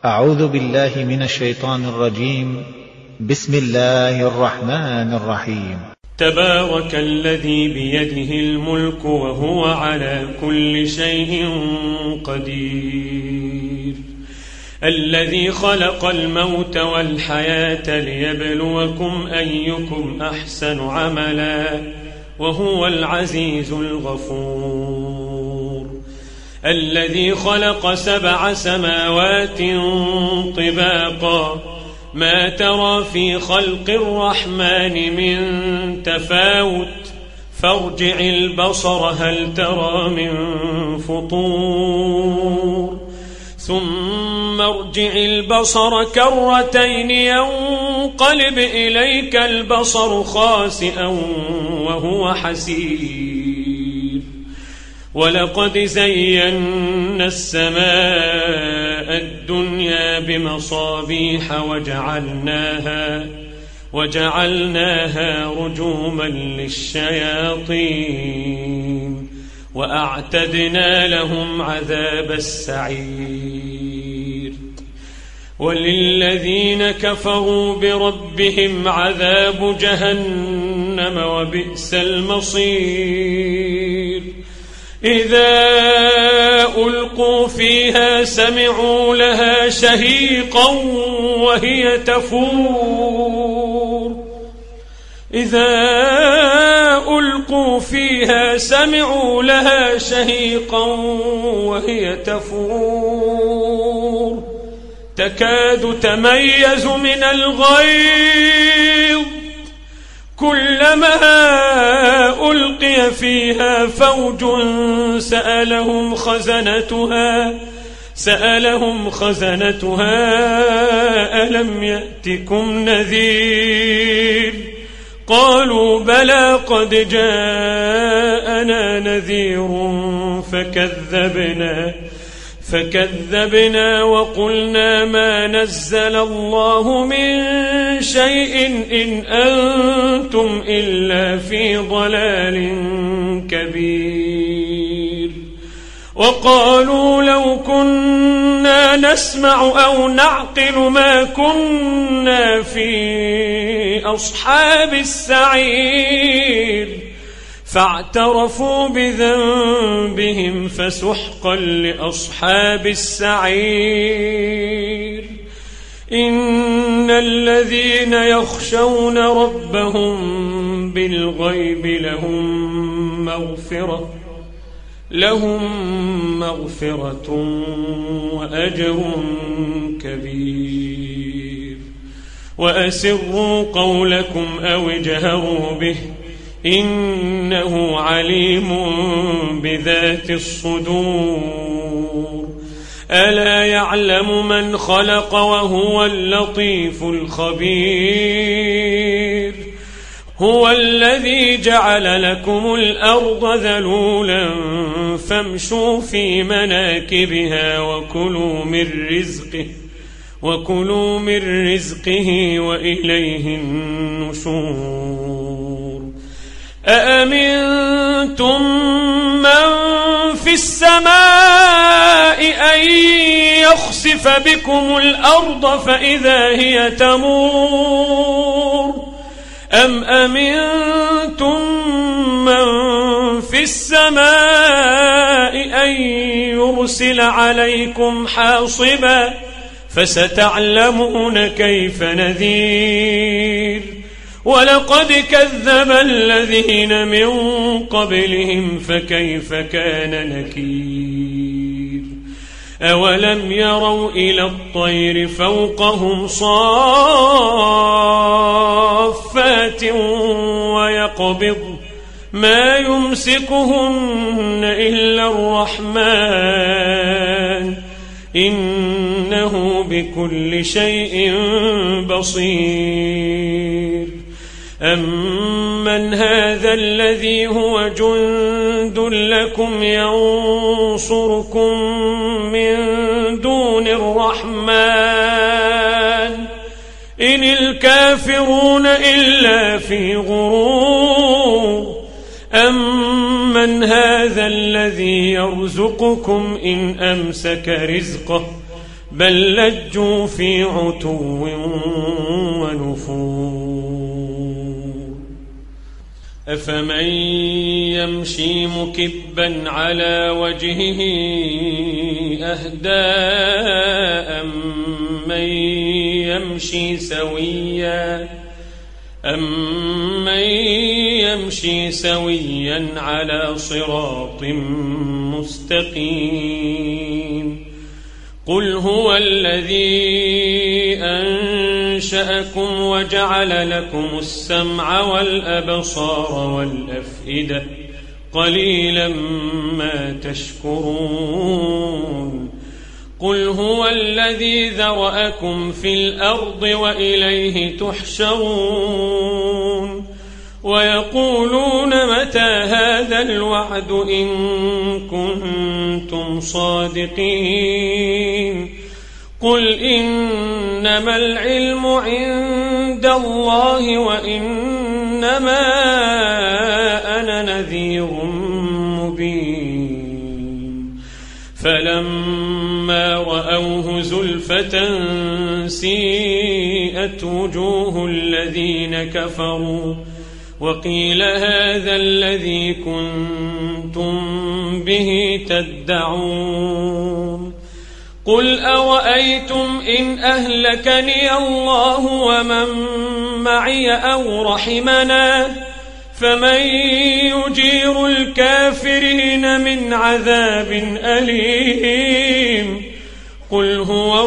أعوذ بالله من الشيطان الرجيم. بسم الله الرحمن الرحيم. تبارك الذي بيده الملك وهو على كل شيء قدير، الذي خلق الموت والحياة ليبلوكم أيكم أحسن عملا وهو العزيز الغفور، الذي خلق 7 سماوات طباقا ما ترى في خلق الرحمن من تفاوت فارجع البصر هل ترى من فطور ثم ارجع البصر كرتين ينقلب إليك البصر خاسئا وهو حسير، ولقد زينا السماء الدنيا بمصابيح وجعلناها رجوما للشياطين وأعتدنا لهم عذاب السعير، وللذين كفروا بربهم عذاب جهنم وبئس المصير، إذا ألقوا فيها سمعوا لها شهيقا وهي تفور، إذا ألقوا فيها سمعوا لها شهيقا وهي تفور تكاد تميز من الغيظ، كلما ألقي فيها فوج سألهم خزنتها ألم يأتكم نذير، قالوا بلى قد جاءنا نذير فكذبنا وقلنا ما نزل الله من شيء إن أنتم إلا في ضلال كبير، وقالوا لو كنا نسمع أو نعقل ما كنا في أصحاب السعير، فاعترفوا بذنبهم فسحقا لأصحاب السعير، إن الذين يخشون ربهم بالغيب لهم مغفرة وأجر كبير، وأسروا قولكم أو اجهروا به إنه عليم بذات الصدور، ألا يعلم من خلق وهو اللطيف الخبير، هو الذي جعل لكم الأرض ذلولا فامشوا في مناكبها وكلوا من رزقه وإليه النشور، أأمنتم من في السماء أن يخسف بكم الأرض فإذا هي تمور، أم أمنتم من في السماء أن يرسل عليكم حاصبا فستعلمون كيف نذير، ولقد كذب الذين من قبلهم فكيف كان نكير، أولم يروا إلى الطير فوقهم صافات ويقبض ما يمسكهن إلا الرحمن إنه بكل شيء بصير، أمن هذا الذي هو جند لكم ينصركم من دون الرحمن إن الكافرون إلا في غرور، أمن هذا الذي يرزقكم إن أمسك رزقه بل لجوا في عتو ونفور أفمن يمشي مكبا على وجهه أهدى أمن يمشي سويا على صراط مستقيم قل هو الذي أنشأكم وجعل لكم السمع والأبصار والأفئدة قليلا ما تشكرون قل هو الذي ذرأكم في الأرض وإليه تحشرون ويقولون متى هذا الوعد إن كنتم صادقين قل إنما العلم عند الله وإنما أنا نذير مبين فلما رأوه زلفة سيئت وجوه الذين كفروا وقيل هذا الذي كنتم به تدعون قل أرأيتم إن أهلكني الله ومن معي أو رحمنا فمن يجير الكافرين من عذاب أليم قل هو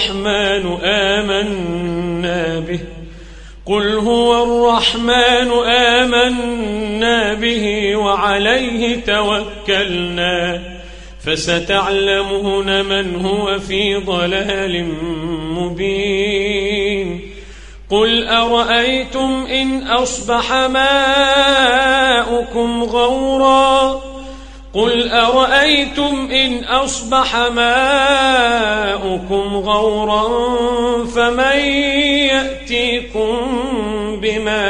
الرحمن آمنا به وعليه توكلنا فستعلمون من هو في ضلال مبين قل أرأيتم إن أصبح ماؤكم غورا فمن يأتيكم بماء